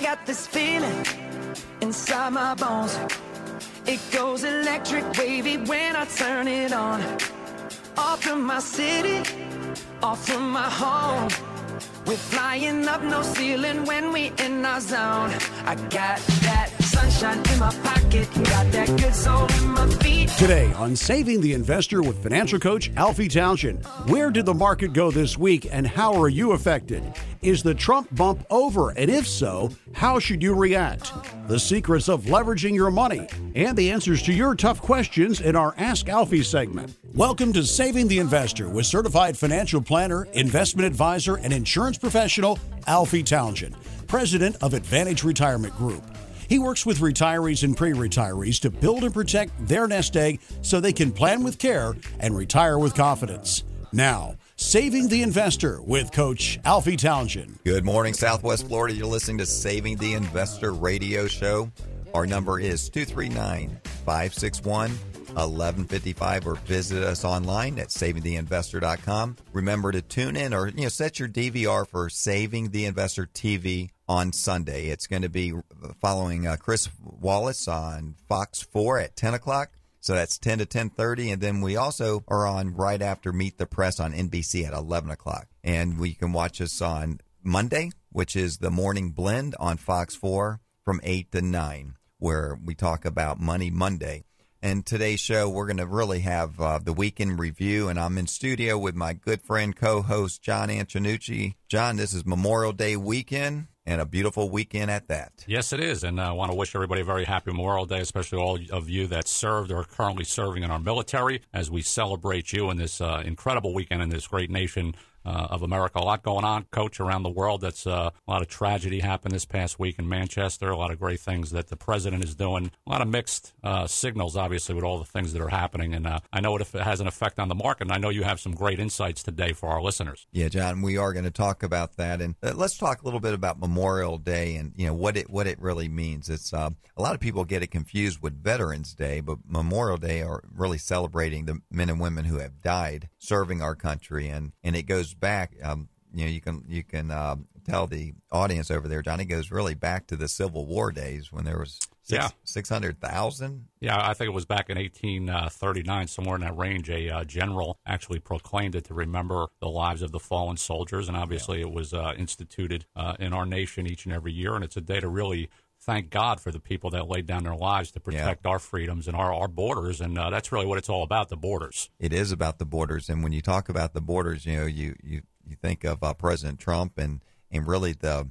got this feeling inside my bones. It goes electric wavy when I turn it on. Off from my city, off from my home. We're flying up, no ceiling when we in our zone. I got that sunshine in my pocket, got that good soul in my feet. Today on Saving the Investor with financial coach Alfie Townsend, where did the market go this week and how are you affected? Is the Trump bump over? And if so, how should you react? The secrets of leveraging your money and the answers to your tough questions in our Ask Alfie segment. Welcome to Saving the Investor with certified financial planner, investment advisor, and insurance professional Alfie Townsend, president of Advantage Retirement Group. He works with retirees and pre-retirees to build and protect their nest egg so they can plan with care and retire with confidence. Now, Saving the Investor with Coach Alfie Townsend. Good morning, Southwest Florida. You're listening to Saving the Investor radio show. Our number is 239-561-1155 or visit us online at savingtheinvestor.com. Remember to tune in or set your DVR for Saving the Investor TV on Sunday. It's going to be following Chris Wallace on Fox 4 at 10 o'clock. So that's 10 to 10:30. And then we also are on right after Meet the Press on NBC at 11 o'clock. And you can watch us on Monday, which is the Morning Blend on Fox 4 from 8 to 9, where we talk about Money Monday. And today's show, we're going to really have the weekend review. And I'm in studio with my good friend, co-host, John Antonucci. John, this is Memorial Day weekend. And a beautiful weekend at that. Yes, it is. And I want to wish everybody a very happy Memorial Day, especially all of you that served or are currently serving in our military as we celebrate you in this incredible weekend in this great nation of America. A lot going on, Coach, around the world. That's a lot of tragedy happened this past week in Manchester, a lot of great things that the president is doing, a lot of mixed signals, obviously, with all the things that are happening. And I know it has an effect on the market, and I know you have some great insights today for our listeners. Yeah, John, we are going to talk about that. And let's talk a little bit about Memorial Day and, what it really means. It's a lot of people get it confused with Veterans Day, but Memorial Day are really celebrating the men and women who have died serving our country. And it goes back, you can tell the audience over there, Johnny, goes really back to the Civil War days when there was 600,000. Yeah, I think it was back in 1839, somewhere in that range. A general actually proclaimed it to remember the lives of the fallen soldiers, and obviously it was instituted in our nation each and every year, and it's a day to really thank God for the people that laid down their lives to protect our freedoms and our borders, and that's really what it's all about, the borders. It is about the borders, and when you talk about the borders, you think of President Trump and really the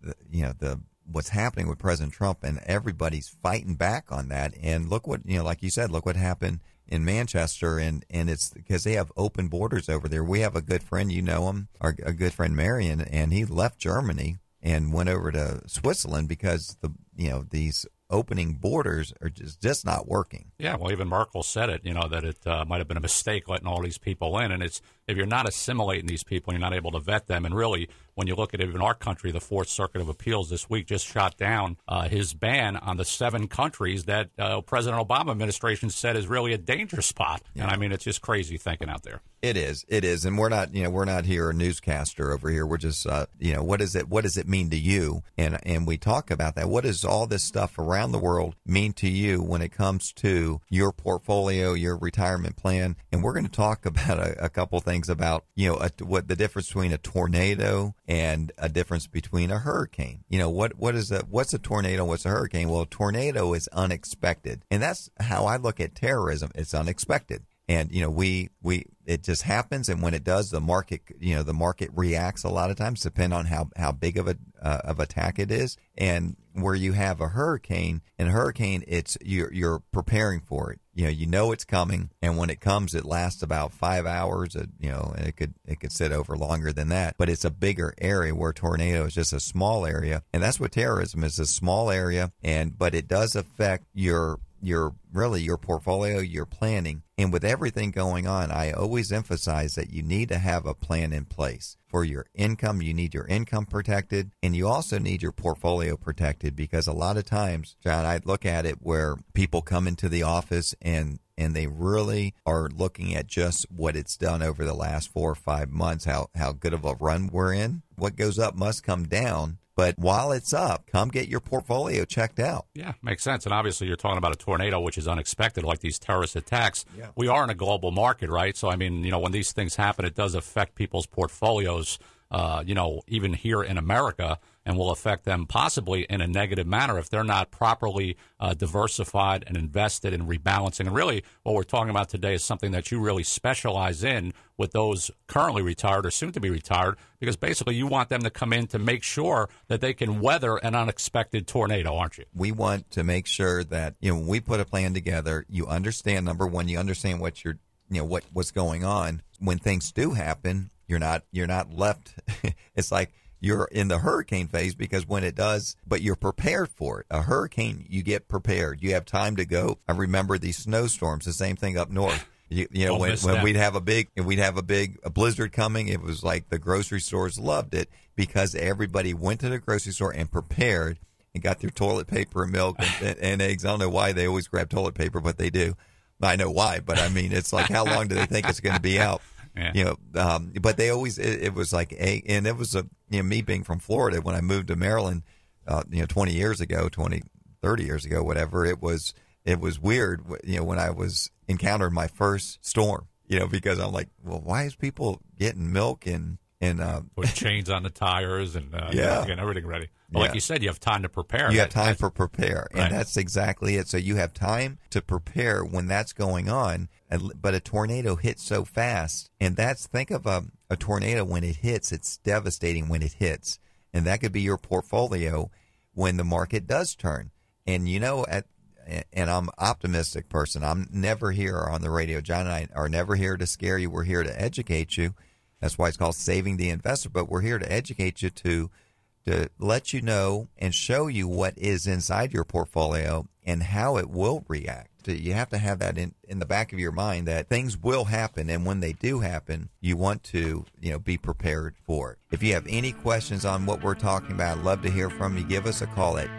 what's happening with President Trump, and everybody's fighting back on that. And look what, like you said, look what happened in Manchester, and it's because they have open borders over there. We have a good friend, him, a good friend Marion, and he left Germany and went over to Switzerland because these opening borders are just not working. Yeah, well, even Merkel said it, that it might have been a mistake letting all these people in. And it's if you're not assimilating these people, you're not able to vet them. And really, when you look at even our country, the Fourth Circuit of Appeals this week just shot down his ban on the 7 countries that President Obama administration said is really a danger spot. Yeah. And I mean, it's just crazy thinking out there. It is. And we're not here a newscaster over here. We're just, what does it mean to you? And we talk about that. What does all this stuff around the world mean to you when it comes to your portfolio, your retirement plan? And we're going to talk about a couple things about, what the difference between a tornado and a difference between a hurricane. What's a tornado? What's a hurricane? Well, a tornado is unexpected. And that's how I look at terrorism. It's unexpected. And, it just happens. And when it does, the market reacts a lot of times, depending on how big of attack it is. And where you have a hurricane, it's you're preparing for it. It's coming. And when it comes, it lasts about 5 hours, and it could sit over longer than that. But it's a bigger area, where tornado is just a small area. And that's what terrorism is, a small area. But it does affect your portfolio, your planning. And with everything going on, I always emphasize that you need to have a plan in place for your income. You need your income protected, and you also need your portfolio protected, because a lot of times, John, I look at it where people come into the office and they really are looking at just what it's done over the last 4 or 5 months, how good of a run we're in. What goes up must come down. But while it's up, come get your portfolio checked out. Yeah, makes sense. And obviously you're talking about a tornado, which is unexpected, like these terrorist attacks. Yeah. We are in a global market, right? So, I mean, when these things happen, it does affect people's portfolios, even here in America, and will affect them possibly in a negative manner if they're not properly diversified and invested in rebalancing. And really what we're talking about today is something that you really specialize in with those currently retired or soon to be retired, because basically you want them to come in to make sure that they can weather an unexpected tornado, aren't you? We want to make sure that, when we put a plan together, you understand, number one, you understand what you're, what's going on. When things do happen, you're not left. It's like you're in the hurricane phase, because when it does, but you're prepared for it. A hurricane, you get prepared. You have time to go. I remember these snowstorms, the same thing up north. When we'd have a blizzard coming, it was like the grocery stores loved it, because everybody went to the grocery store and prepared and got their toilet paper and milk and eggs. I don't know why they always grab toilet paper, but they do. I know why, but I mean, it's like, how long do they think it's going to be out? Yeah. But they always, it was like, and it was me being from Florida, when I moved to Maryland, 30 years ago, whatever, it was weird, when I was encountered my first storm, because I'm like, well, why is people getting milk and with chains on the tires and getting everything ready? Well, like you said, you have time to prepare. You have time for prepare, right. And that's exactly it. So you have time to prepare when that's going on. But a tornado hits so fast, and think of a tornado when it hits. It's devastating when it hits, and that could be your portfolio when the market does turn. And and I'm an optimistic person. I'm never here on the radio. John and I are never here to scare you. We're here to educate you. That's why it's called Saving the Investor. But we're here to educate you, to let you know and show you what is inside your portfolio and how it will react. You have to have that in the back of your mind, that things will happen, and when they do happen, you want to be prepared for it. If you have any questions on what we're talking about, I'd love to hear from you. Give us a call at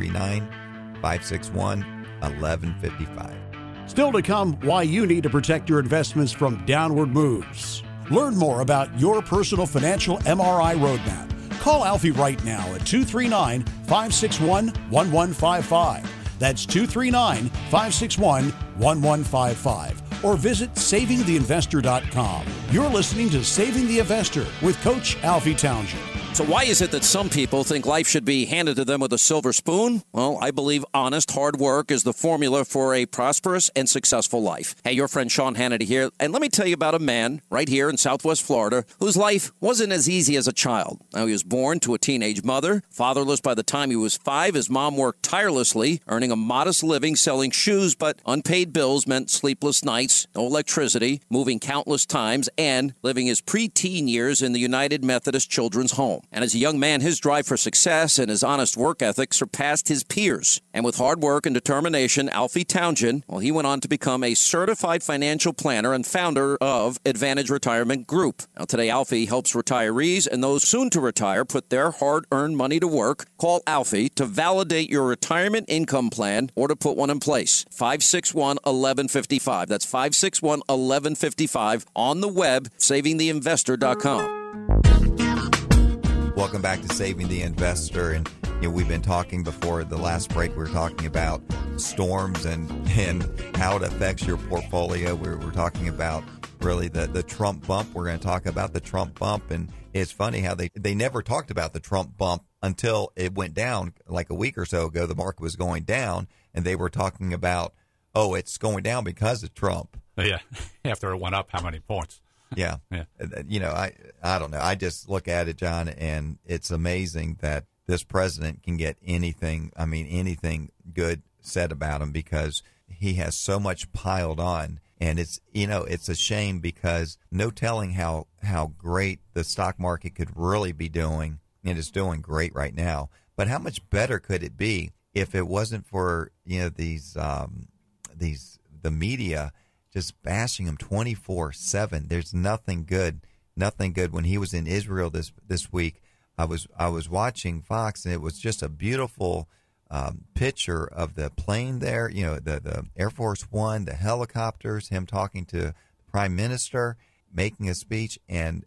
239-561-1155. Still to come, why you need to protect your investments from downward moves. Learn more about your personal financial MRI roadmap. Call Alfie right now at 239-561-1155. That's 239-561-1155. Or visit savingtheinvestor.com. You're listening to Saving the Investor with Coach Alfie Townsend. So why is it that some people think life should be handed to them with a silver spoon? Well, I believe honest, hard work is the formula for a prosperous and successful life. Hey, your friend Sean Hannity here, and let me tell you about a man right here in Southwest Florida whose life wasn't as easy as a child. Now, he was born to a teenage mother, fatherless by the time he was 5. His mom worked tirelessly, earning a modest living selling shoes, but unpaid bills meant sleepless nights, no electricity, moving countless times, and living his preteen years in the United Methodist Children's Home. And as a young man, his drive for success and his honest work ethic surpassed his peers. And with hard work and determination, Alfie Townsend, he went on to become a certified financial planner and founder of Advantage Retirement Group. Now, today, Alfie helps retirees and those soon to retire put their hard-earned money to work. Call Alfie to validate your retirement income plan or to put one in place. 561-1155. That's 561-1155 on the web, savingtheinvestor.com. Welcome back to Saving the Investor. And we've been talking before the last break. We were talking about storms and how it affects your portfolio. We're talking about really the Trump bump. We're going to talk about the Trump bump. And it's funny how they never talked about the Trump bump until it went down like a week or so ago. The market was going down, and they were talking about, it's going down because of Trump. Yeah. After it went up, how many points? Yeah. I don't know. I just look at it, John, and it's amazing that this president can get anything good said about him, because he has so much piled on. And it's a shame, because no telling how great the stock market could really be doing, and it's doing great right now. But how much better could it be if it wasn't for the media just bashing him 24/7? There's nothing good. When he was in Israel this week, I was watching Fox, and it was just a beautiful picture of the plane there. The Air Force One, the helicopters, him talking to the Prime Minister. making a speech, and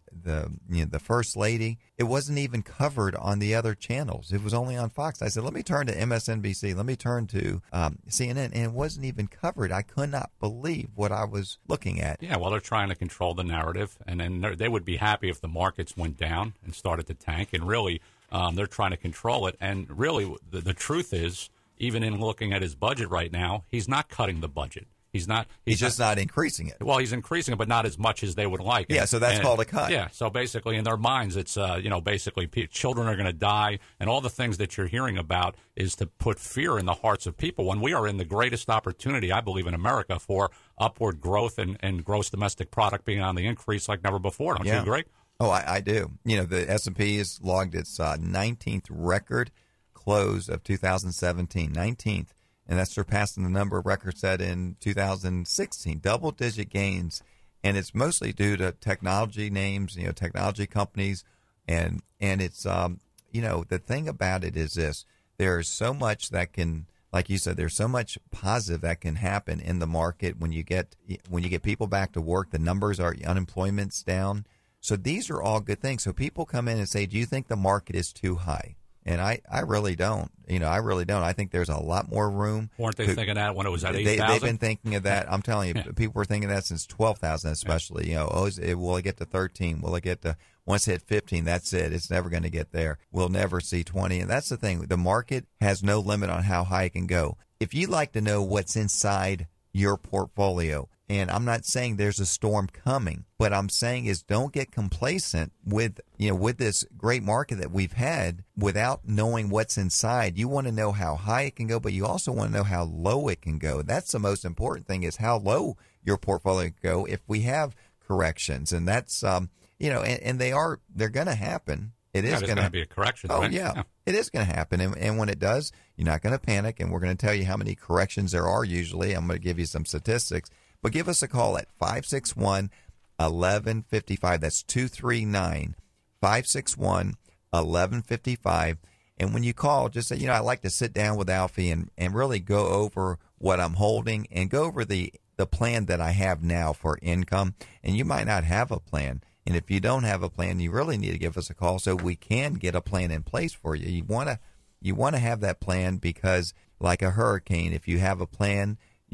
the First Lady, it wasn't even covered on the other channels. It was only on Fox. I said, let me turn to MSNBC. Let me turn to CNN, and it wasn't even covered. I could not believe what I was looking at. Yeah, well, they're trying to control the narrative, and then they would be happy if the markets went down and started to tank, and really they're trying to control it. And really, the truth is, even in looking at his budget right now, he's not cutting the budget. He's just not increasing it. Well, he's increasing it, but not as much as they would like. Yeah, so that's called a cut. Yeah, so basically in their minds, it's, basically children are going to die, and all the things that you're hearing about is to put fear in the hearts of people when we are in the greatest opportunity, I believe, in America for upward growth and gross domestic product being on the increase like never before. Don't you agree? Oh, I do. The S&P has logged its 19th record close of 2017, 19th. And that's surpassing the number of records set in 2016, double-digit gains. And it's mostly due to technology names, technology companies. And it's, the thing about it is this. There's so much that can, like you said, there's so much positive that can happen in the market when you get people back to work. The numbers are, unemployment's down. So these are all good things. So people come in and say, do you think the market is too high? And I really don't. I really don't. I think there's a lot more room. Weren't they thinking that when it was at 8,000? They've been thinking of that. I'm telling you, people were thinking that since 12,000 especially. Will it get to 13? Will it get to, once it hit 15, that's it. It's never going to get there. We'll never see 20. And that's the thing. The market has no limit on how high it can go. If you'd like to know what's inside your portfolio, and I'm not saying there's a storm coming, but I'm saying is don't get complacent with this great market that we've had without knowing what's inside. You want to know how high it can go, but you also want to know how low it can go. That's the most important thing, is how low your portfolio can go if we have corrections. And that's, and they're going to happen. It is going to be a correction. Oh, right? yeah. It is going to happen. And when it does, you're not going to panic. And we're going to tell you how many corrections there are usually. I'm going to give you some statistics. But give us a call at 561-1155. That's 239-561-1155. And when you call, just say, I'd like to sit down with Alfie and really go over what I'm holding and go over the plan that I have now for income. And you might not have a plan. And if you don't have a plan, you really need to give us a call so we can get a plan in place for you. You want to have that plan, because like a hurricane, if you have a plan,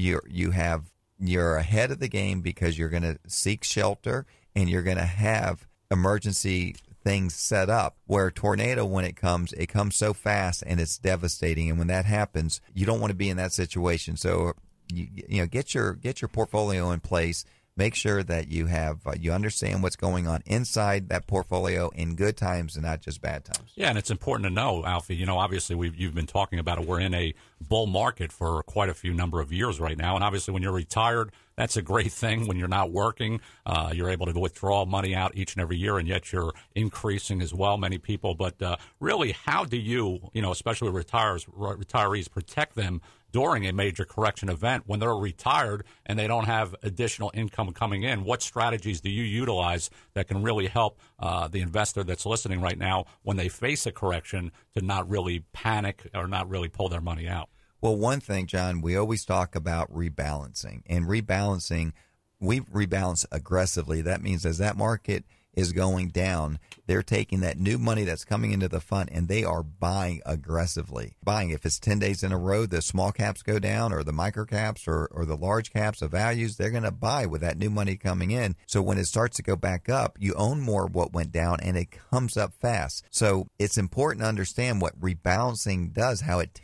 you're ahead of the game, because you're going to seek shelter and you're going to have emergency things set up. Where a tornado, when it comes so fast and it's devastating. And when that happens, you don't want to be in that situation. So, get your portfolio in place. Make sure that you have you understand what's going on inside that portfolio in good times and not just bad times. Yeah, and it's important to know, Alfie. Obviously you've been talking about it. We're in a bull market for quite a few number of years right now, and obviously when you're retired, that's a great thing. When you're not working, you're able to withdraw money out each and every year, and yet you're increasing as well. Many people, but really, how do you, especially retirees, protect them during a major correction event when they're retired and they don't have additional income coming in? What strategies do you utilize that can really help the investor that's listening right now when they face a correction to not really panic or not really pull their money out? Well, one thing, John, we always talk about rebalancing. And rebalancing, we rebalance aggressively. That means as that market is going down, they're taking that new money that's coming into the fund and they are buying aggressively. Buying, if it's 10 days in a row, the small caps go down, or the micro caps or the large caps of values, they're going to buy with that new money coming in. So when it starts to go back up, you own more of what went down and it comes up fast. So it's important to understand what rebalancing does, how it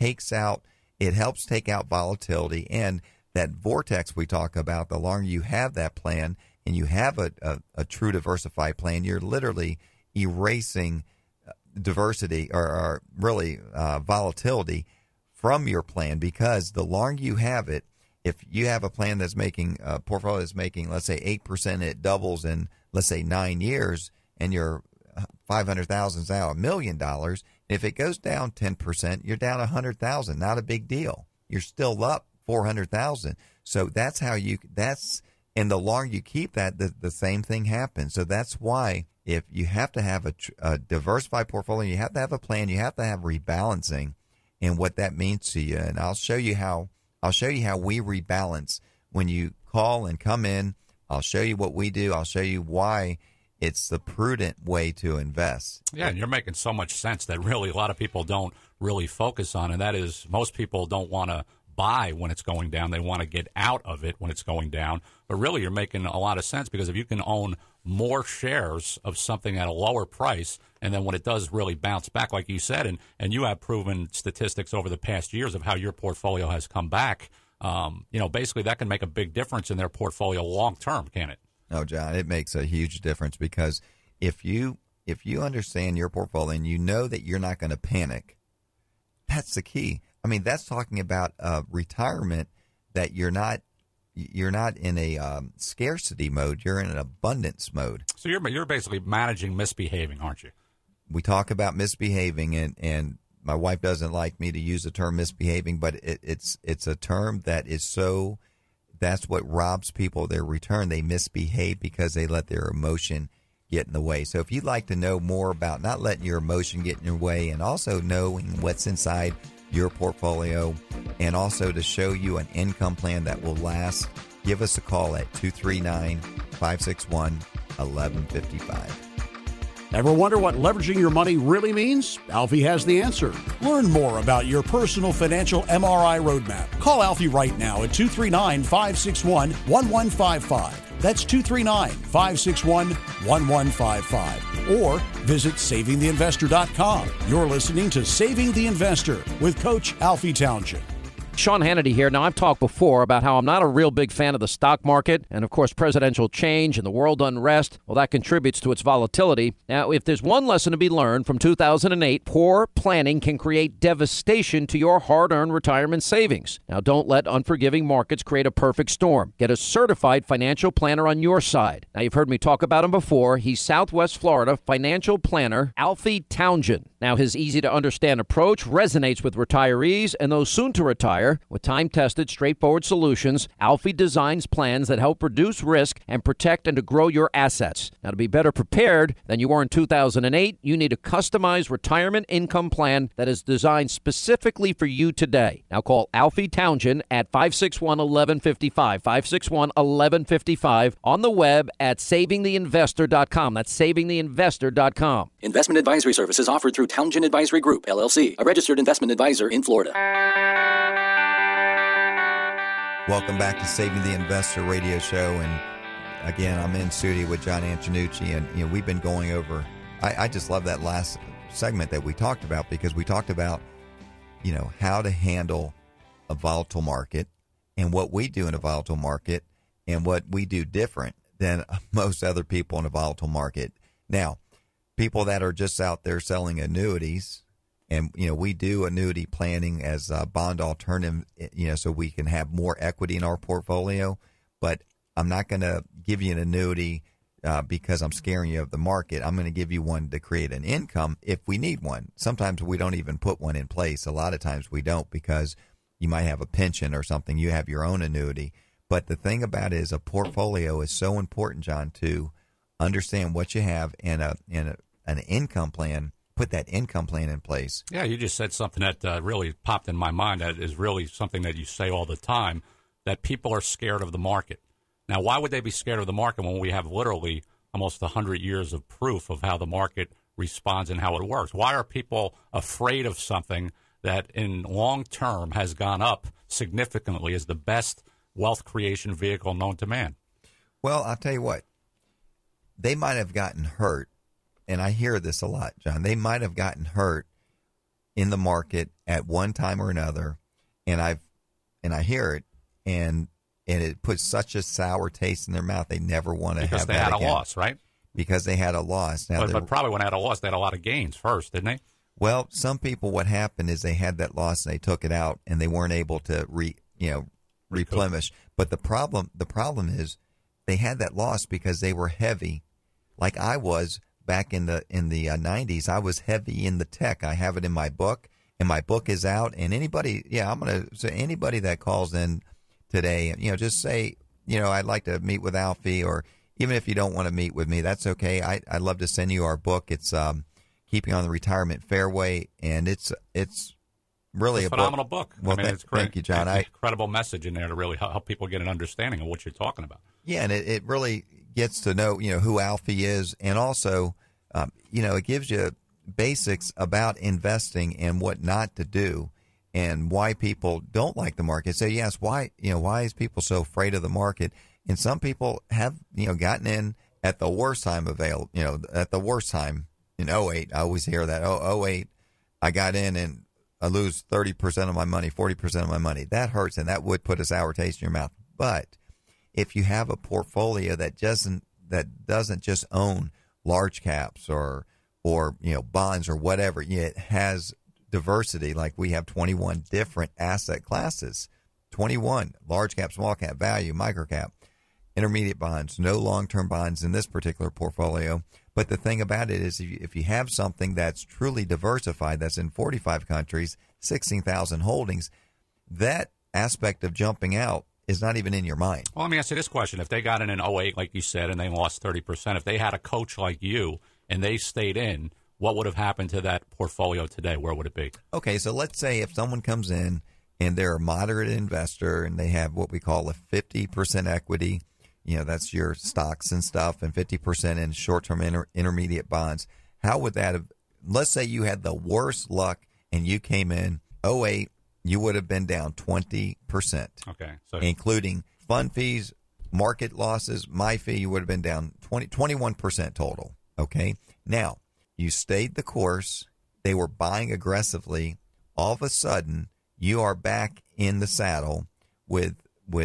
helps take out volatility, and that vortex we talk about. The longer you have that plan, and you have a true diversified plan, you're literally erasing diversity or really volatility from your plan, because the longer you have it, if you have a plan that's making a portfolio that's making, let's say 8%, it doubles in, let's say 9 years, and your 500,000 is now $1 million. If it goes down 10%, you're down 100,000. Not a big deal. You're still up 400,000. So that's how and the longer you keep that, the same thing happens. So that's why if you have to have a diversified portfolio, you have to have a plan, you have to have rebalancing and what that means to you. And I'll show you how we rebalance. When you call and come in, I'll show you what we do. I'll show you why it's the prudent way to invest. Yeah, and you're making so much sense that really a lot of people don't really focus on, and that is most people don't want to buy when it's going down. They want to get out of it when it's going down. But really, you're making a lot of sense, because if you can own more shares of something at a lower price, and then when it does really bounce back, like you said, and you have proven statistics over the past years of how your portfolio has come back, basically that can make a big difference in their portfolio long term, can it? No, John, it makes a huge difference, because if you understand your portfolio and you know that you're not going to panic, that's the key. I mean, that's talking about retirement, that you're not in a scarcity mode. You're in an abundance mode. So you're basically managing misbehaving, aren't you? We talk about misbehaving, and my wife doesn't like me to use the term misbehaving, but it's a term that is so. That's what robs people of their return. They misbehave because they let their emotion get in the way. So if you'd like to know more about not letting your emotion get in your way, and also knowing what's inside your portfolio, and also to show you an income plan that will last, give us a call at 239-561-1155. Ever wonder what leveraging your money really means? Alfie has the answer. Learn more about your personal financial MRI roadmap. Call Alfie right now at 239-561-1155. That's 239-561-1155. Or visit savingtheinvestor.com. You're listening to Saving the Investor with Coach Alfie Townshend. Sean Hannity here. Now, I've talked before about how I'm not a real big fan of the stock market, and of course presidential change and the world unrest, well, that contributes to its volatility. Now, if there's one lesson to be learned from 2008, poor planning can create devastation to your hard-earned retirement savings. Now, don't let unforgiving markets create a perfect storm. Get a certified financial planner on your side. Now, you've heard me talk about him before. He's Southwest Florida financial planner Alfie Townshend. Now, his easy-to-understand approach resonates with retirees and those soon to retire. With time-tested, straightforward solutions, Alfie designs plans that help reduce risk and protect and to grow your assets. Now, to be better prepared than you were in 2008, you need a customized retirement income plan that is designed specifically for you today. Now, call Alfie Townshend at 561-1155, 561-1155, on the web at savingtheinvestor.com. That's savingtheinvestor.com. Investment advisory services offered through Townshend Advisory Group, LLC, a registered investment advisor in Florida. Welcome back to Saving the Investor radio show. And again, I'm in studio with John Antonucci, and we've been going over, I just love that last segment that we talked about, because we talked about, how to handle a volatile market and what we do in a volatile market and what we do different than most other people in a volatile market. Now, people that are just out there selling annuities, and, we do annuity planning as a bond alternative, so we can have more equity in our portfolio. But I'm not going to give you an annuity because I'm scaring you of the market. I'm going to give you one to create an income if we need one. Sometimes we don't even put one in place. A lot of times we don't, because you might have a pension or something. You have your own annuity. But the thing about it is, a portfolio is so important, John, to understand what you have and an income plan. Put that income plan in place. Yeah, you just said something that really popped in my mind. That is really something that you say all the time, that people are scared of the market. Now, why would they be scared of the market when we have literally almost 100 years of proof of how the market responds and how it works? Why are people afraid of something that in long term has gone up significantly as the best wealth creation vehicle known to man? Well, I'll tell you what. They might have gotten hurt. And I hear this a lot, John. They might have gotten hurt in the market at one time or another, and I hear it, and it puts such a sour taste in their mouth. They never want to have that again. Because they had a loss, right? Because they had a loss. Now, but probably when they had a loss, they had a lot of gains first, didn't they? Well, some people, what happened is they had that loss and they took it out, and they weren't able to replenish. But the problem is they had that loss because they were heavy, like I was. Back in the 90s, I was heavy in the tech. I have it in my book, and my book is out. And anybody that calls in today, just say, I'd like to meet with Alfie, or even if you don't want to meet with me, that's okay. I'd love to send you our book. It's Keeping on the Retirement Fairway, and it's really a phenomenal book. Well, it's great. Thank you, John. It's an incredible message in there to really help people get an understanding of what you're talking about. Yeah, and it really gets to know, who Alfie is, and also, it gives you basics about investing and what not to do, and why people don't like the market. So yes, why is people so afraid of the market? And some people have, gotten in at the worst time at the worst time in 08. I always hear that, 08, I got in and I lose 30% of my money, 40% of my money. That hurts, and that would put a sour taste in your mouth. But if you have a portfolio that doesn't just own large caps or bonds or whatever, it has diversity. Like we have 21 different asset classes, 21 large cap, small cap, value, micro cap, intermediate bonds, no long-term bonds in this particular portfolio. But the thing about it is if you have something that's truly diversified, that's in 45 countries, 16,000 holdings, that aspect of jumping out is not even in your mind. Well, let me ask you this question. If they got in 08, like you said, and they lost 30%, if they had a coach like you and they stayed in, what would have happened to that portfolio today? Where would it be? Okay, so let's say if someone comes in and they're a moderate investor and they have what we call a 50% equity, that's your stocks and stuff, and 50% in short-term intermediate bonds. How would that have, let's say you had the worst luck and you came in 08, you would have been down 20%. Okay. So including fund fees, market losses, my fee, you would have been down 21% total. Okay. Now, you stayed the course. They were buying aggressively. All of a sudden, you are back in the saddle with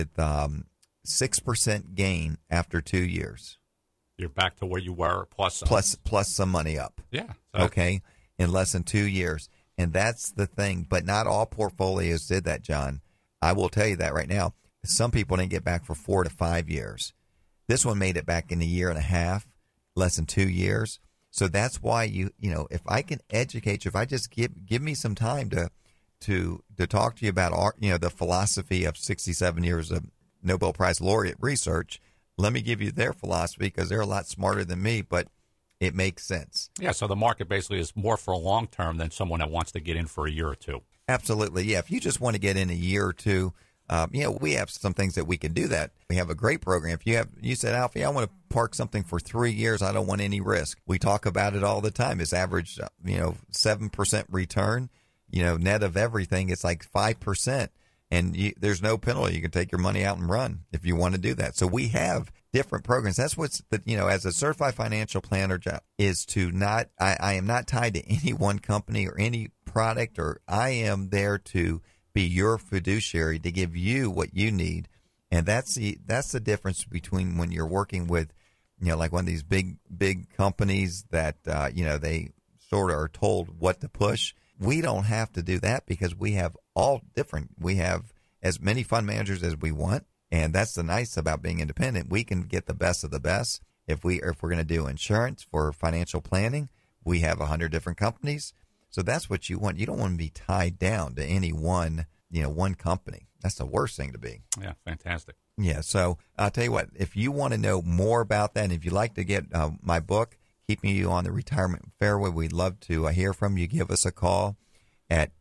6% gain after 2 years. You're back to where you were, plus some money up. Yeah. Okay. In less than 2 years. And that's the thing. But not all portfolios did that, John. I will tell you that right now. Some people didn't get back for 4 to 5 years. This one made it back in a year and a half, less than 2 years. So that's why if I can educate you, if I just give me some time to talk to you about the philosophy of 67 years of Nobel Prize laureate research, let me give you their philosophy because they're a lot smarter than me, but it makes sense. Yeah, so the market basically is more for a long term than someone that wants to get in for a year or two. Absolutely, yeah. If you just want to get in a year or two, we have some things that we can do that. We have a great program. If you said, Alfie, I want to park something for 3 years. I don't want any risk. We talk about it all the time. It's average, 7% return, net of everything. It's like 5%. And there's no penalty. You can take your money out and run if you want to do that. So we have different programs. That's what's, as a certified financial planner job is to not, I am not tied to any one company or any product, or I am there to be your fiduciary to give you what you need. And that's the difference between when you're working with, like one of these big companies that, they sort of are told what to push. We don't have to do that because we have all different. We have as many fund managers as we want, and that's the nice about being independent. We can get the best of the best. If we're going to do insurance for financial planning, we have 100 different companies. So that's what you want. You don't want to be tied down to any one company. That's the worst thing to be. Yeah, fantastic. Yeah. So I'll tell you what. If you want to know more about that, and if you'd like to get my book, Keeping You on the Retirement Fairway, we'd love to hear from you. Give us a call at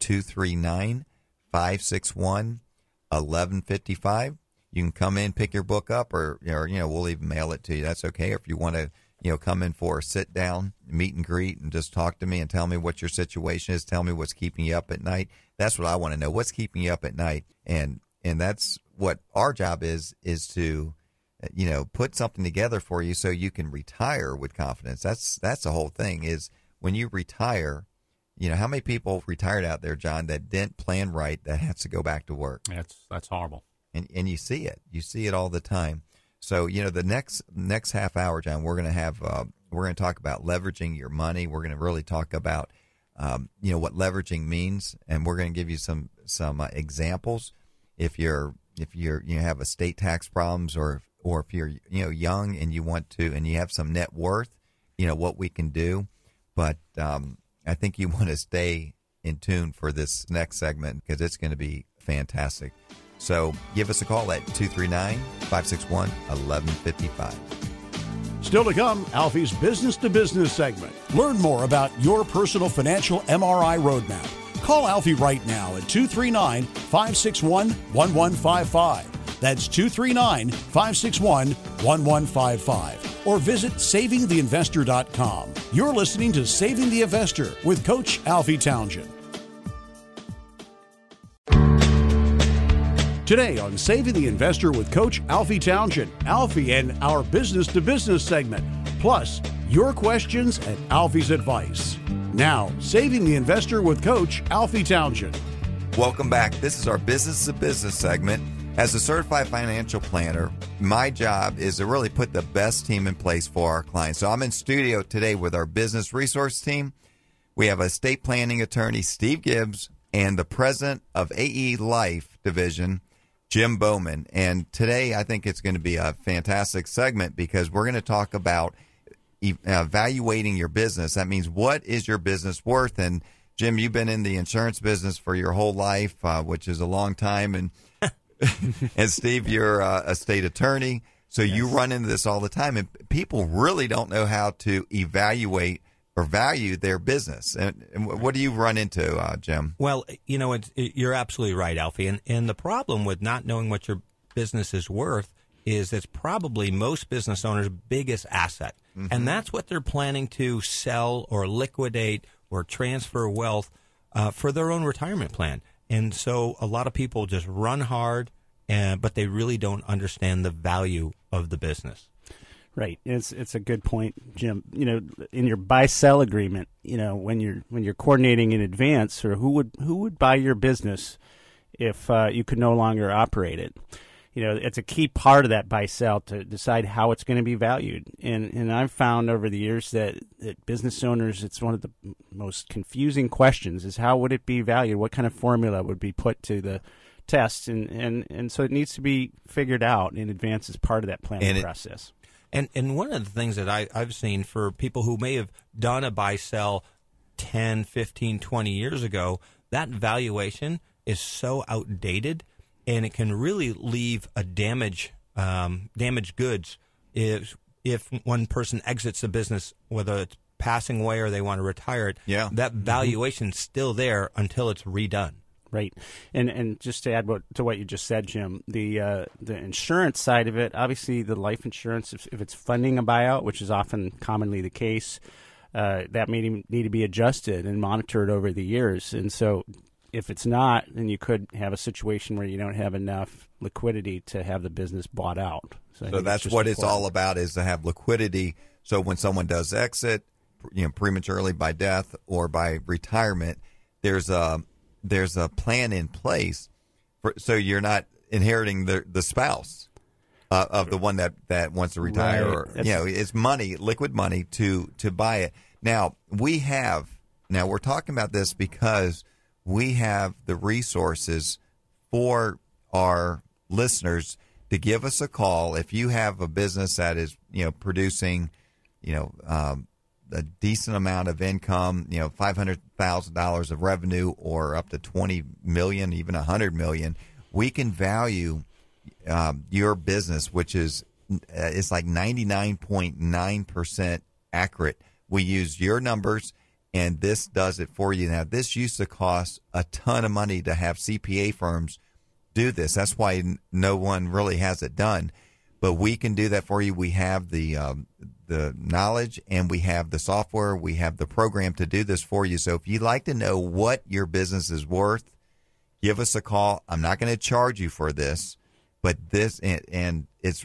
239-561-1155. You can come in, pick your book up, or we'll even mail it to you. That's okay. If you want to, come in for a sit down, meet and greet, and just talk to me and tell me what your situation is. Tell me what's keeping you up at night. That's what I want to know. What's keeping you up at night? And that's what our job is to put something together for you so you can retire with confidence. That's the whole thing is when you retire, how many people retired out there, John, that didn't plan right, that has to go back to work? That's horrible. And you see it. You see it all the time. So, the next half hour, John, we're going to talk about leveraging your money. We're going to really talk about, what leveraging means. And we're going to give you some examples. If you have estate tax problems, or if you're, young and you want to, and you have some net worth, what we can do. But I think you want to stay in tune for this next segment because it's going to be fantastic. So give us a call at 239-561-1155. Still to come, Alfie's Business to Business segment. Learn more about your personal financial MRI roadmap. Call Alfie right now at 239-561-1155. That's 239-561-1155. Or visit savingtheinvestor.com. You're listening to Saving the Investor with Coach Alfie Townsend. Today on Saving the Investor with Coach Alfie Townsend, Alfie and our Business to Business segment, plus your questions and Alfie's advice. Now, Saving the Investor with Coach Alfie Townsend. Welcome back. This is our Business to Business segment. As a certified financial planner, my job is to really put the best team in place for our clients. So I'm in studio today with our business resource team. We have estate planning attorney, Steve Gibbs, and the president of AE Life Division, Jim Bowman. And today I think it's going to be a fantastic segment because we're going to talk about evaluating your business. That means what is your business worth? And Jim, you've been in the insurance business for your whole life, which is a long time. And and Steve, you're a state attorney, so yes. You run into this all the time. And people really don't know how to evaluate or value their business. And what do you run into, Jim? Well, you're absolutely right, Alfie. And the problem with not knowing what your business is worth is it's probably most business owners' biggest asset. Mm-hmm. And that's what they're planning to sell or liquidate or transfer wealth for their own retirement plan. And so a lot of people just run hard, but they really don't understand the value of the business. Right. It's a good point, Jim. In your buy-sell agreement, when you're coordinating in advance, or who would buy your business if you could no longer operate it? It's a key part of that buy-sell to decide how it's going to be valued. And I've found over the years that business owners, it's one of the most confusing questions is how would it be valued? What kind of formula would be put to the test? And so it needs to be figured out in advance as part of that planning process. And one of the things that I've seen for people who may have done a buy-sell 10, 15, 20 years ago, that valuation is so outdated. And it can really leave a damaged goods if one person exits the business, whether it's passing away or they want to retire it. Yeah. That valuation's still there until it's redone. Right. And just to add to what you just said, Jim, the insurance side of it, obviously the life insurance, if it's funding a buyout, which is often commonly the case, that may need to be adjusted and monitored over the years. And so if it's not, then you could have a situation where you don't have enough liquidity to have the business bought out. So that's what it's all about, is to have liquidity. So when someone does exit, prematurely by death or by retirement, there's a plan in place so you're not inheriting the spouse of the one that wants to retire. Right. Or it's money, liquid money to buy it. Now we're talking about this because we have the resources for our listeners to give us a call. If you have a business that is, producing, a decent amount of income, $500,000 of revenue or up to 20 million, even 100 million, we can value your business, which is it's like 99.9% accurate. We use your numbers, and this does it for you. Now, this used to cost a ton of money to have CPA firms do this. That's why no one really has it done. But we can do that for you. We have the knowledge, and we have the software. We have the program to do this for you. So if you'd like to know what your business is worth, give us a call. I'm not going to charge you for this, but this, and it's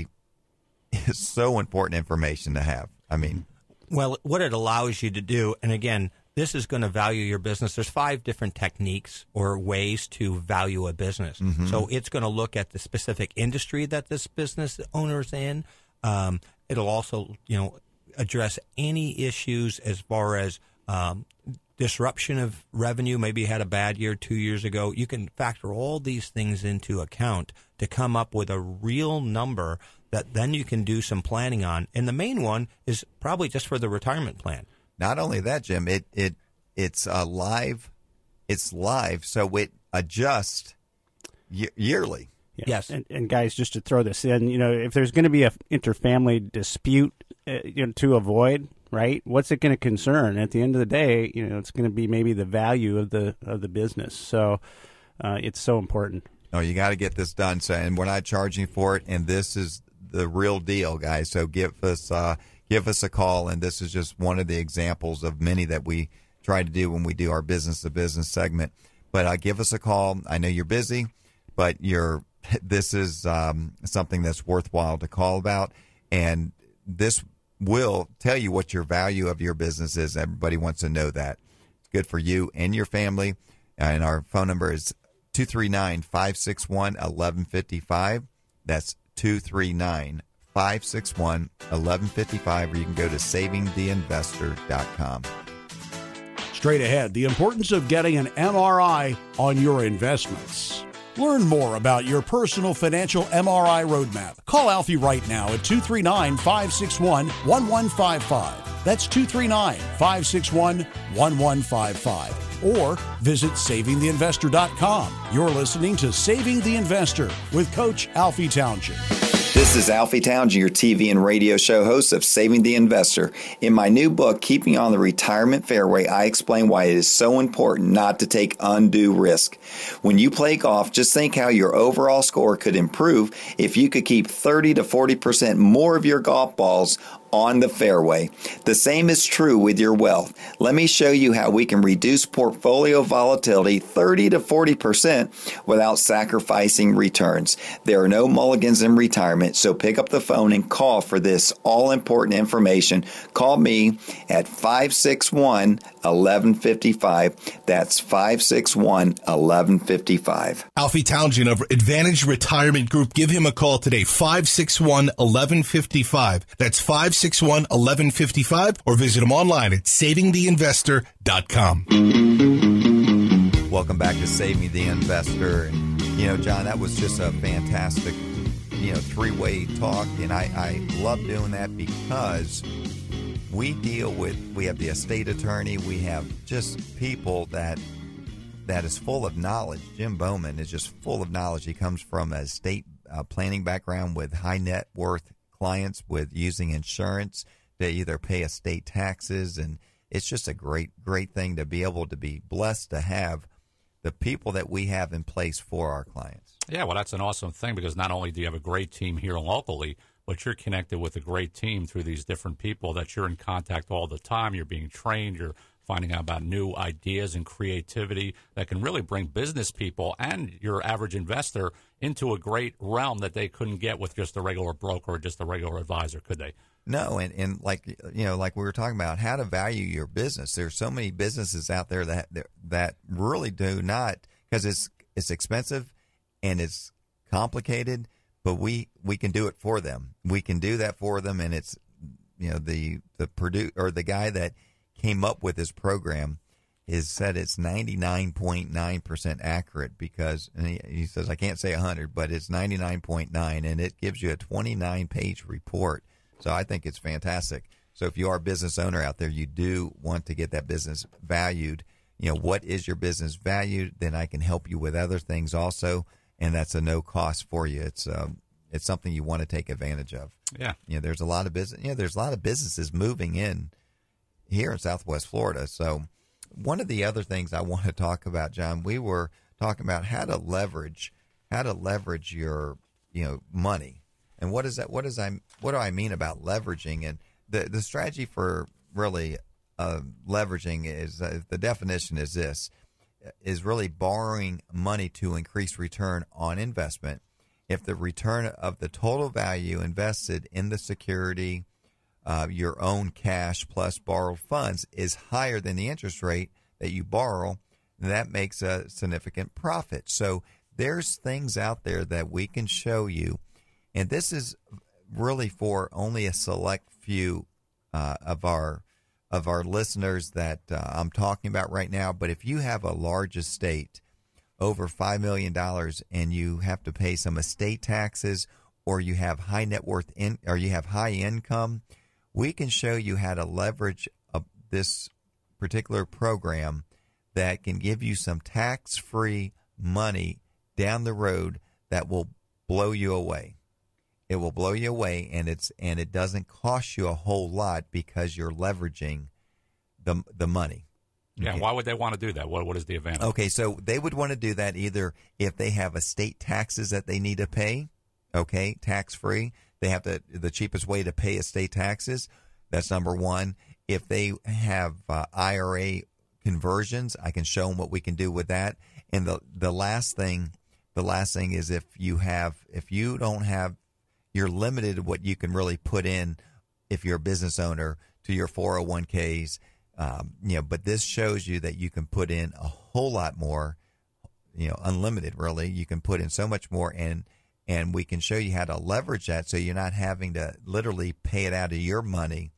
so important information to have. I mean, well, what it allows you to do, and again, this is going to value your business. There's 5 different techniques or ways to value a business. Mm-hmm. So it's going to look at the specific industry that this business owner's in. It'll also, address any issues as far as disruption of revenue. Maybe you had a bad year 2 years ago. You can factor all these things into account to come up with a real number that then you can do some planning on. And the main one is probably just for the retirement plan. Not only that, Jim, it's live. It's live, so it adjusts yearly. Yes. And guys, just to throw this in, if there's going to be an interfamily dispute to avoid, right? What's it going to concern? At the end of the day, it's going to be maybe the value of the business. So it's so important. Oh, you got to get this done. So, and we're not charging for it, and this is the real deal, guys. So give us a call, and this is just one of the examples of many that we try to do when we do our business-to-business segment. But give us a call. I know you're busy, but this is something that's worthwhile to call about, and this will tell you what your value of your business is. Everybody wants to know that. It's good for you and your family. And our phone number is 239-561-1155. That's 239-561-1155, or you can go to savingtheinvestor.com. Straight ahead, the importance of getting an MRI on your investments. Learn more about your personal financial MRI roadmap. Call Alfie right now at 239-561-1155. That's 239-561-1155. Or visit savingtheinvestor.com. You're listening to Saving the Investor with Coach Alfie Townsend. This is Alfie Townsend, your TV and radio show host of Saving the Investor. In my new book, Keeping on the Retirement Fairway, I explain why it is so important not to take undue risk. When you play golf, just think how your overall score could improve if you could keep 30 to 40% more of your golf balls on the fairway. The same is true with your wealth. Let me show you how we can reduce portfolio volatility 30 to 40% without sacrificing returns. There are no mulligans in retirement, so pick up the phone and call for this all-important information. Call me at 561-1155. That's 561-1155. Alfie Townsend of Advantage Retirement Group. Give him a call today, 561-1155. That's 561-1155, or visit him online at savingtheinvestor.com. Welcome back to Saving the Investor. And, John, that was just a fantastic, three-way talk. And I love doing that because we have the estate attorney. We have just people that is full of knowledge. Jim Bowman is just full of knowledge. He comes from a estate planning background with high net worth clients with using insurance to either pay estate taxes, and it's just a great thing to be able to be blessed to have the people that we have in place for our clients. Yeah, well, that's an awesome thing, because not only do you have a great team here locally, but you're connected with a great team through these different people that you're in contact all the time. You're being trained, you're finding out about new ideas and creativity that can really bring business people and your average investor into a great realm that they couldn't get with just a regular broker or just a regular advisor, could they? No, and like we were talking about, how to value your business. There's so many businesses out there that really do not, because it's expensive and it's complicated, but we can do it for them. We can do that for them, and it's the guy that came up with this program is said it's 99.9% accurate, because, and he says, I can't say 100, but it's 99.9, and it gives you a 29-page report. So I think it's fantastic. So if you are a business owner out there, you do want to get that business valued. What is your business valued? Then I can help you with other things also, and that's a no cost for you. It's something you want to take advantage of. Yeah. There's a lot of business. There's a lot of businesses moving in here in Southwest Florida. So one of the other things I want to talk about, John, we were talking about how to leverage your money. And what is that? What do I mean about leveraging? And the strategy for really leveraging is, the definition is this, is really borrowing money to increase return on investment. If the return of the total value invested in the security, your own cash plus borrowed funds, is higher than the interest rate that you borrow, that makes a significant profit. So there's things out there that we can show you. And this is really for only a select few of our listeners that I'm talking about right now. But if you have a large estate, over $5 million, and you have to pay some estate taxes, or you have high net worth or you have high income, we can show you how to leverage this particular program that can give you some tax-free money down the road that will blow you away. It will blow you away, and it doesn't cost you a whole lot because you're leveraging the money. Yeah, Okay. why would they want to do that? What is the advantage? Okay, so they would want to do that either if they have estate taxes that they need to pay, okay, tax-free. They have the cheapest way to pay estate taxes. That's number one. If they have IRA conversions, I can show them what we can do with that. And the last thing is if you don't have, you're limited to what you can really put in if you're a business owner to your 401ks. But this shows you that you can put in a whole lot more, unlimited really. You can put in so much more, and we can show you how to leverage that so you're not having to literally pay it out of your money.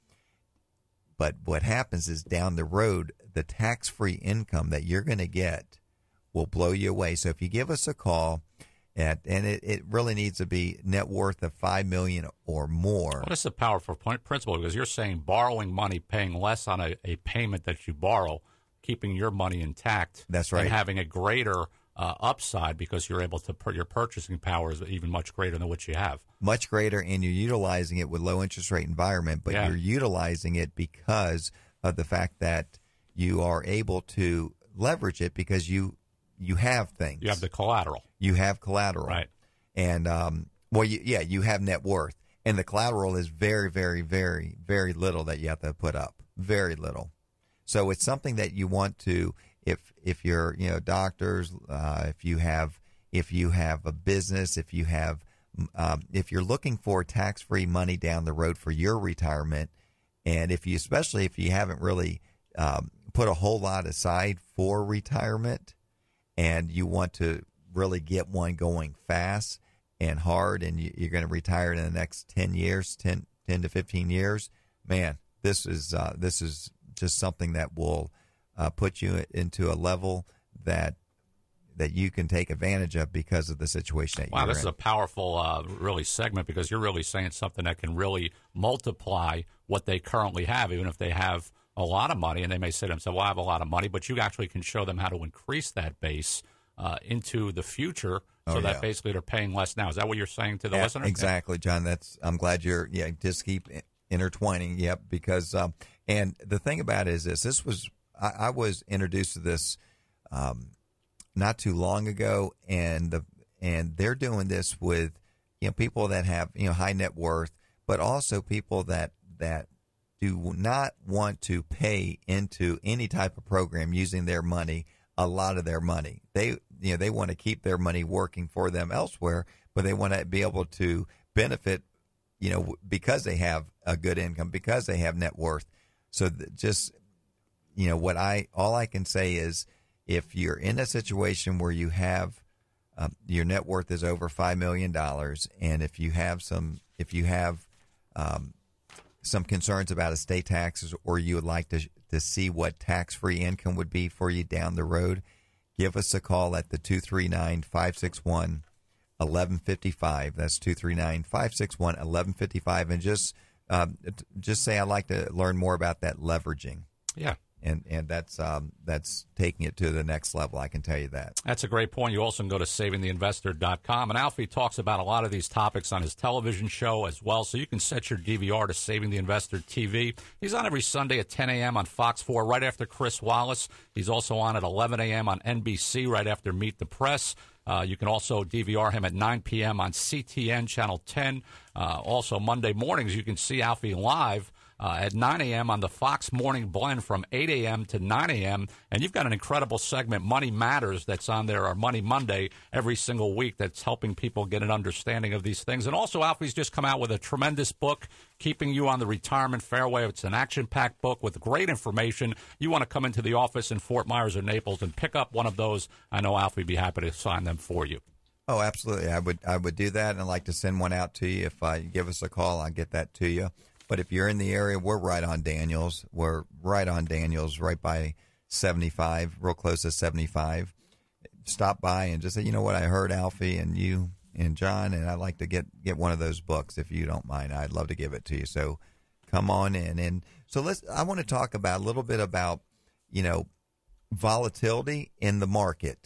But what happens is down the road, the tax-free income that you're going to get will blow you away. So if you give us a call, and it really needs to be net worth of $5 million or more. Well, this is a powerful principle because you're saying borrowing money, paying less on a payment that you borrow, keeping your money intact. That's right. And having a greater upside because you're able to your purchasing power is even much greater than what you have. Much greater, and you're utilizing it with low interest rate environment, but you're utilizing it because of the fact that you are able to leverage it because you have things. You have the collateral. You have collateral. Right. And, you have net worth. And the collateral is very, very, very, very little that you have to put up. Very little. So it's something that you want to, if you're, doctors, if you have a business, if you're looking for tax-free money down the road for your retirement, and especially if you haven't really put a whole lot aside for retirement, and you want to really get one going fast and hard, and you're going to retire in the next 10 to 15 years, man, this is just something that will put you into a level that you can take advantage of because of the situation that you're in. Wow, this is a powerful really segment because you're really saying something that can really multiply what they currently have, even if they have a lot of money, and they may say to themselves, well, I have a lot of money, but you actually can show them how to increase that base into the future so that basically they're paying less now. Is that what you're saying to the listener? Exactly, John. I'm glad you're, just keep intertwining. Yep. Because, and the thing about it is I was introduced to this not too long ago, and they're doing this with, people that have, high net worth, but also people that do not want to pay into any type of program using their money, a lot of their money. They want to keep their money working for them elsewhere, but they want to be able to benefit, because they have a good income, because they have net worth. So all I can say is if you're in a situation where you have your net worth is over $5 million, and if you have some concerns about estate taxes, or you would like to see what tax-free income would be for you down the road, give us a call at the 239-561-1155. That's 239-561-1155, and just say I'd like to learn more about that leveraging. Yeah. And that's taking it to the next level. I can tell you that. That's a great point. You also can go to savingtheinvestor.com. And Alfie talks about a lot of these topics on his television show as well. So you can set your DVR to Saving the Investor TV. He's on every Sunday at 10 a.m. on Fox 4 right after Chris Wallace. He's also on at 11 a.m. on NBC right after Meet the Press. You can also DVR him at 9 p.m. on CTN Channel 10. Also, Monday mornings, you can see Alfie live at 9 a.m. on the Fox Morning Blend from 8 a.m. to 9 a.m. And you've got an incredible segment, Money Matters, that's on there, or Money Monday, every single week, that's helping people get an understanding of these things. And also, Alfie's just come out with a tremendous book, Keeping You on the Retirement Fairway. It's an action-packed book with great information. You want to come into the office in Fort Myers or Naples and pick up one of those, I know Alfie would be happy to sign them for you. Oh, absolutely. I would do that, and I'd like to send one out to you. If you give us a call, I'll get that to you. But if you're in the area, we're right on Daniels. We're right on Daniels, right by 75, real close to 75. Stop by and just say, you know what, I heard Alfie and you and John, and I'd like to get one of those books if you don't mind. I'd love to give it to you. So come on in. And so I want to talk about a little bit about, volatility in the market.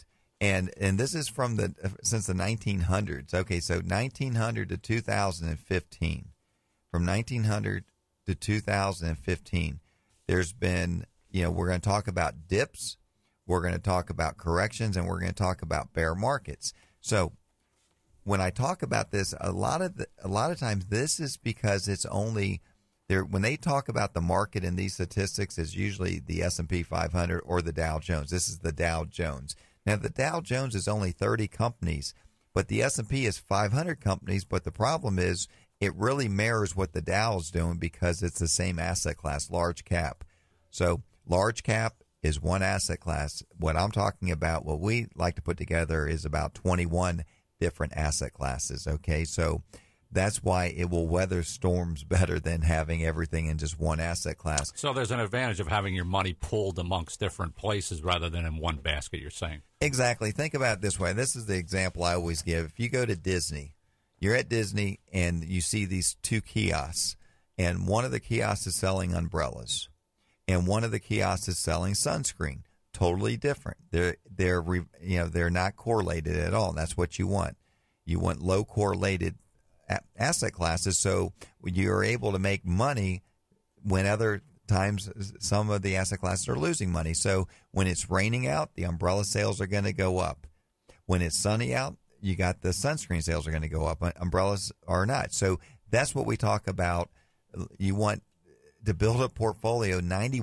And this is since the 1900s. Okay, so 1900 to 2015. From 1900 to 2015, there's been, we're going to talk about dips, we're going to talk about corrections, and we're going to talk about bear markets. So when I talk about this, a lot of times this is because it's only there. When they talk about the market in these statistics, it's usually the S&P 500 or the Dow Jones. This is the Dow Jones. Now, the Dow Jones is only 30 companies, but the S&P is 500 companies. But the problem is it really mirrors what the Dow is doing because it's the same asset class, large cap. So large cap is one asset class. What I'm talking about, what we like to put together is about 21 different asset classes. Okay, so that's why it will weather storms better than having everything in just one asset class. So there's an advantage of having your money pooled amongst different places rather than in one basket, you're saying? Exactly. Think about it this way. This is the example I always give. If you go to Disney, you're at Disney and you see these two kiosks, and one of the kiosks is selling umbrellas, and one of the kiosks is selling sunscreen. Totally different. They're not correlated at all. That's what you want. You want low correlated asset classes, so you're able to make money when other times some of the asset classes are losing money. So when it's raining out, the umbrella sales are going to go up. When it's sunny out, you got the sunscreen sales are going to go up. Umbrellas are not. So that's what we talk about. You want to build a portfolio.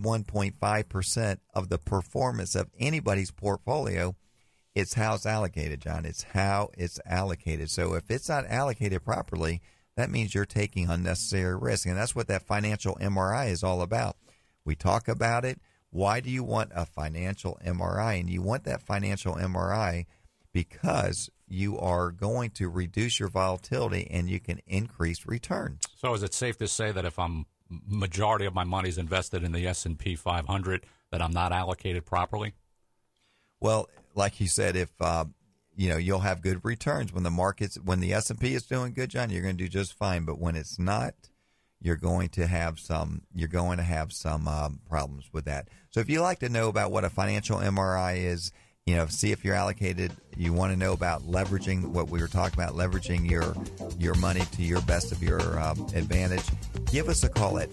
91.5% of the performance of anybody's portfolio, it's how it's allocated, John. It's how it's allocated. So if it's not allocated properly, that means you're taking unnecessary risk. And that's what that financial MRI is all about. We talk about it. Why do you want a financial MRI? And you want that financial MRI because you are going to reduce your volatility and you can increase returns. So is it safe to say that if majority of my money is invested in the S&P 500 that I'm not allocated properly? Well, like you said, if you'll have good returns when the S&P is doing good, John, you're going to do just fine. But when it's not, you're going to have some problems with that. So if you like to know about what a financial MRI is, see if you're allocated. You want to know about leveraging what we were talking about, leveraging your money to your best of your advantage. Give us a call at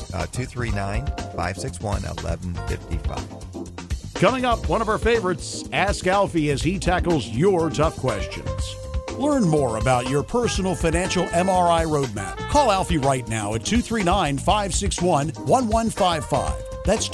239-561-1155. Coming up, one of our favorites, Ask Alfie as he tackles your tough questions. Learn more about your personal financial MRI roadmap. Call Alfie right now at 239-561-1155. That's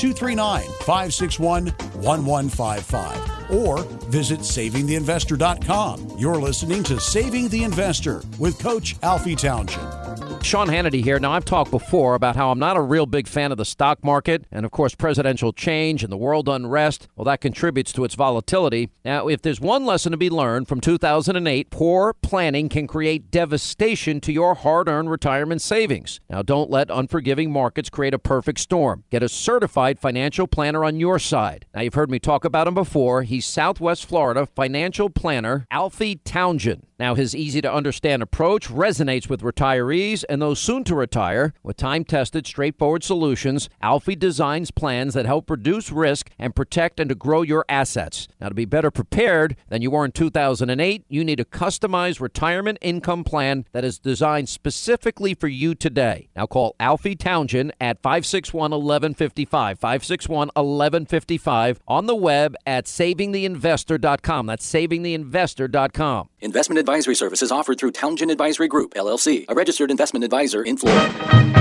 239-561-1155. Or visit SavingTheInvestor.com. You're listening to Saving the Investor with Coach Alfie Townsend. Sean Hannity here. Now, I've talked before about how I'm not a real big fan of the stock market, and of course, presidential change and the world unrest, well, that contributes to its volatility. Now, if there's one lesson to be learned from 2008, poor planning can create devastation to your hard-earned retirement savings. Now, don't let unforgiving markets create a perfect storm. Get a certified financial planner on your side. Now, you've heard me talk about him before. He's Southwest Florida financial planner Alfie Townsend. Now, his easy-to-understand approach resonates with retirees and those soon to retire. With time-tested, straightforward solutions, Alfie designs plans that help reduce risk and protect and to grow your assets. Now, to be better prepared than you were in 2008, you need a customized retirement income plan that is designed specifically for you today. Now, call Alfie Townsend at 561-1155, 561-1155, on the web at SavingTheInvestor.com. That's SavingTheInvestor.com. Investment advisory services offered through Townsend Advisory Group, LLC, a registered investment advisor in Florida.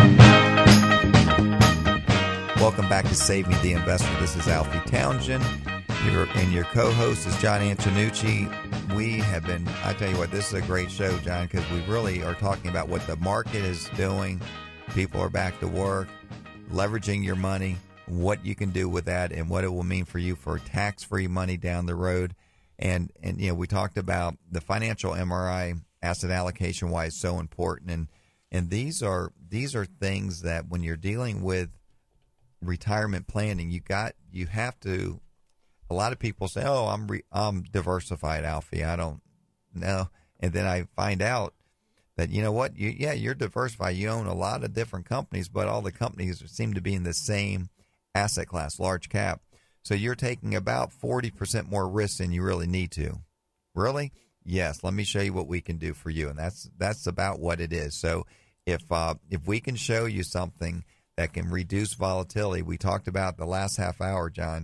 Welcome back to Saving the Investor. This is Alfie Townsend, and your co-host is John Antonucci. I tell you what, this is a great show, John, because we really are talking about what the market is doing. People are back to work, leveraging your money, what you can do with that, and what it will mean for you for tax-free money down the road. And we talked about the financial MRI, asset allocation, why it's so important, and these are things that when you're dealing with retirement planning, you have to. A lot of people say, "Oh, I'm diversified, Alfie. I don't know," and then I find out that you're diversified. You own a lot of different companies, but all the companies seem to be in the same asset class, large cap. So you're taking about 40% more risk than you really need to. Really? Yes. Let me show you what we can do for you. And that's about what it is. So if we can show you something that can reduce volatility, we talked about the last half hour, John,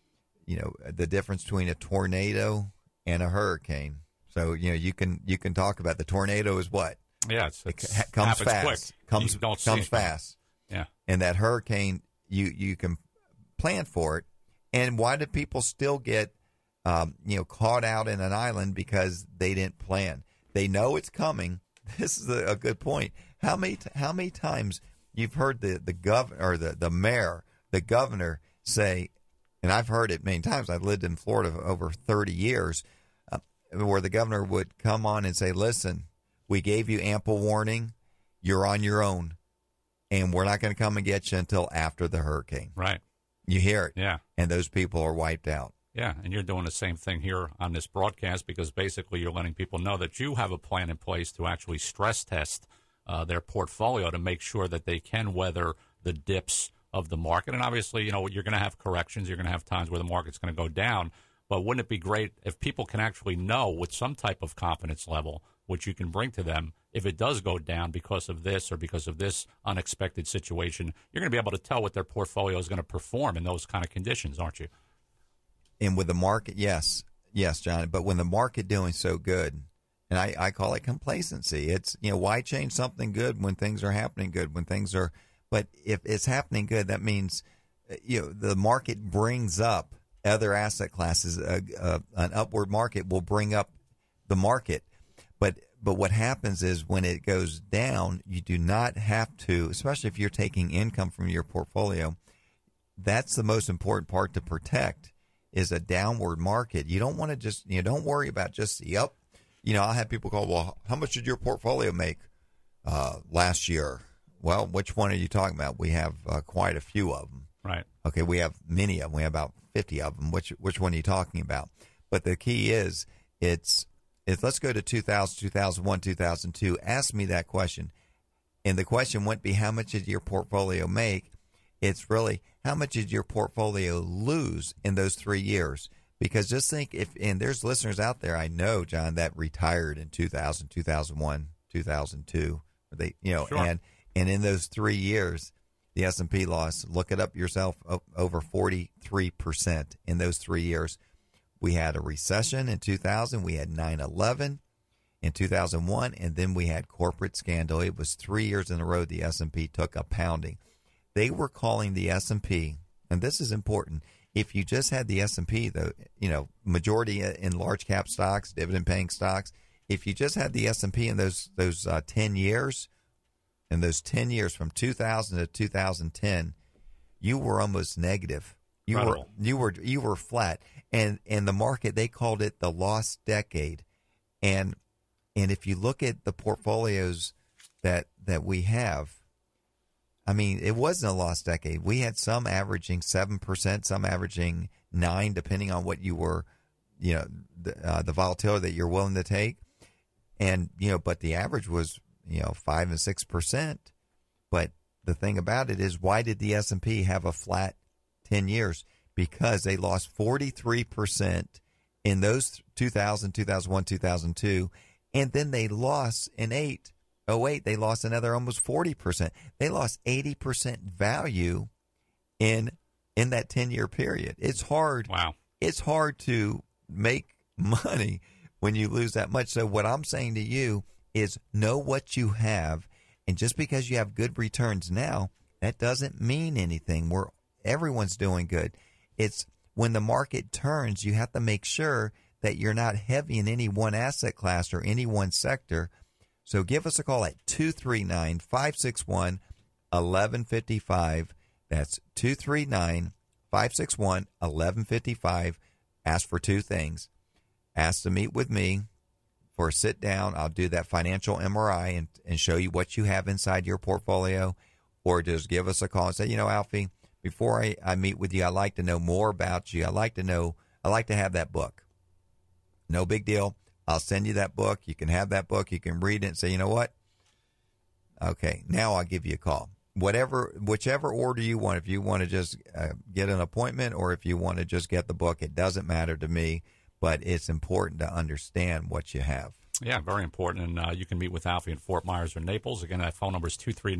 the difference between a tornado and a hurricane. So, you can talk about the tornado is what? Yeah, it comes fast. Quick. Comes fast. Yeah. And that hurricane, you can plan for it. And why do people still get caught out in an island? Because they didn't plan. They know it's coming. This is a good point. How many times you've heard the governor or the mayor, the governor say, and I've heard it many times. I've lived in Florida for over 30 years, where the governor would come on and say, "Listen, we gave you ample warning. You're on your own, and we're not going to come and get you until after the hurricane." Right. You hear it. Yeah. And those people are wiped out. Yeah, and you're doing the same thing here on this broadcast, because basically you're letting people know that you have a plan in place to actually stress test their portfolio to make sure that they can weather the dips of the market. And obviously, you're going to have corrections. You're going to have times where the market's going to go down. But wouldn't it be great if people can actually know with some type of confidence level, which you can bring to them, if it does go down because of this or because of this unexpected situation, you're going to be able to tell what their portfolio is going to perform in those kind of conditions, aren't you? And with the market, yes, John. But when the market doing so good, and I call it complacency. It's, why change something good when things are happening good, but if it's happening good, that means, the market brings up other asset classes. An upward market will bring up the market. But what happens is when it goes down, you do not have to, especially if you're taking income from your portfolio. That's the most important part to protect, is a downward market. You don't want to just, don't worry about just the up. I'll have people call, well, how much did your portfolio make last year? Well, which one are you talking about? We have quite a few of them. Right. Okay, we have many of them. We have about 50 of them. Which one are you talking about? But the key is, let's go to 2000, 2001, 2002. Ask me that question. And the question wouldn't be how much did your portfolio make? It's really how much did your portfolio lose in those 3 years? Because just think, and there's listeners out there, I know, John, that retired in 2000, 2001, 2002. Sure. And in those 3 years, the S&P lost, look it up yourself, over 43% in those 3 years. We had a recession in 2000. We had 9/11 in 2001, and then we had corporate scandal. It was 3 years in a row the S&P took a pounding. They were calling the S&P, and this is important. If you just had the S&P, majority in large cap stocks, dividend paying stocks, if you just had the S&P in those 10 years, in those 10 years from 2000 to 2010, you were almost negative. You were flat. And the market, they called it the lost decade. And if you look at the portfolios that we have, I mean, it wasn't a lost decade. We had some averaging 7%, some averaging 9%, depending on what you were, the volatility that you're willing to take. And, but the average was, 5 and 6%. But the thing about it is, why did the S&P have a flat 10 years? Because they lost 43% in those 2000, 2001, 2002. And then they lost in 08, they lost another almost 40%. They lost 80% value in that 10-year period. It's hard. Wow. It's hard to make money when you lose that much. So what I'm saying to you is, know what you have, and just because you have good returns now, that doesn't mean anything. Everyone's doing good. It's when the market turns, you have to make sure that you're not heavy in any one asset class or any one sector. So give us a call at 239-561-1155. That's 239-561-1155. Ask for two things. Ask to meet with me for a sit down. I'll do that financial MRI and show you what you have inside your portfolio. Or just give us a call and say, Alfie, before I meet with you, I'd like to know more about you. I'd like to have that book. No big deal. I'll send you that book. You can have that book. You can read it and say, you know what? Okay, now I'll give you a call. whichever order you want. If you want to just get an appointment, or if you want to just get the book, it doesn't matter to me. But it's important to understand what you have. Yeah, very important. And you can meet with Alfie in Fort Myers or Naples. Again, that phone number is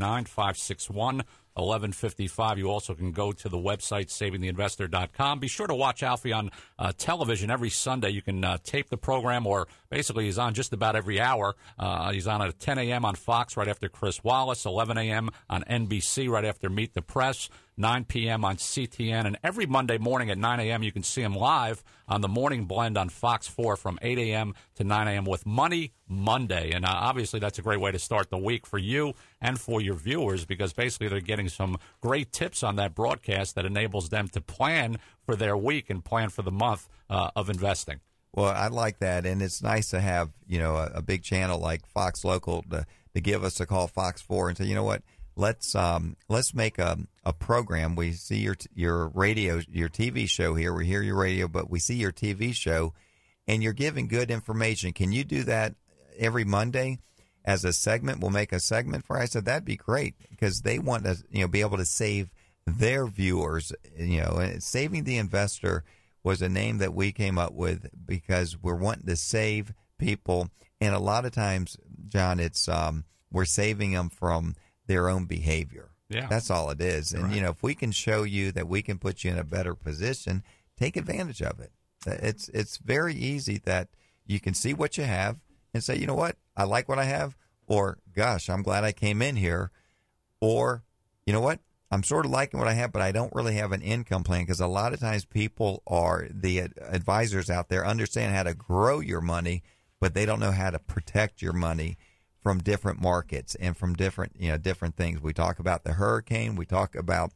239-561-1155. You also can go to the website, savingtheinvestor.com. Be sure to watch Alfie on television every Sunday. You can tape the program, or basically he's on just about every hour. He's on at 10 a.m. on Fox right after Chris Wallace, 11 a.m. on NBC right after Meet the Press, 9 p.m. on CTN, and every Monday morning at 9 a.m. you can see him live on the Morning Blend on Fox 4 from 8 a.m. to 9 a.m. with Money Monday. And obviously that's a great way to start the week for you and for your viewers, because basically they're getting some great tips on that broadcast that enables them to plan for their week and plan for the month of investing. Well, I like that, and it's nice to have, a big channel like Fox Local to give us a call, Fox 4, and say, you know what, let's make a program. We see your radio, your TV show here. We hear your radio, but we see your TV show, and you're giving good information. Can you do that every Monday as a segment? We'll make a segment for it. I said that'd be great, because they want to be able to save their viewers. And Saving the Investor was a name that we came up with because we're wanting to save people, and a lot of times, John, it's we're saving them from their own behavior. Yeah, that's all it is. And right. If we can show you that we can put you in a better position, take advantage of it. It's very easy that you can see what you have and say, you know what, I like what I have, or gosh, I'm glad I came in here, or you know what, I'm sort of liking what I have, but I don't really have an income plan, because a lot of times people the advisors out there understand how to grow your money, but they don't know how to protect your money from different markets and from different things. We talk about the hurricane, we talk about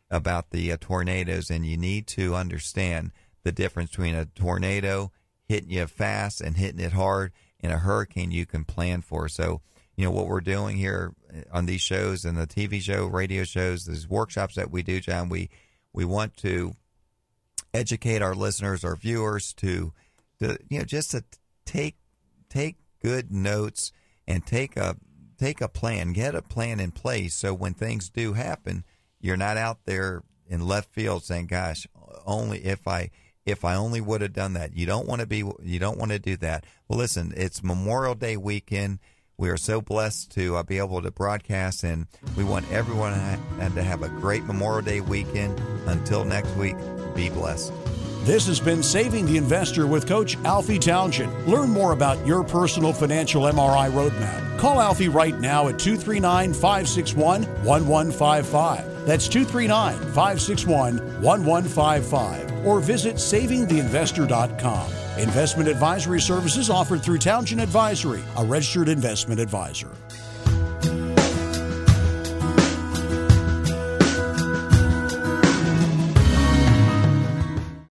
the tornadoes, and you need to understand the difference between a tornado hitting you fast and hitting it hard, and a hurricane you can plan for. So, what we're doing here on these shows and the TV show, radio shows, these workshops that we do, John, we want to educate our listeners, our viewers to just to take good notes and take a plan, get a plan in place, so when things do happen, you're not out there in left field saying, gosh, only if I only would have done that. You don't want to do that. Well, listen, it's Memorial Day weekend. We are so blessed to be able to broadcast, and we want everyone to have a great Memorial Day weekend. Until next week, be blessed. This has been Saving the Investor with Coach Alfie Townsend. Learn more about your personal financial MRI roadmap. Call Alfie right now at 239-561-1155. That's 239-561-1155. Or visit savingtheinvestor.com. Investment advisory services offered through Townsend Advisory, a registered investment advisor.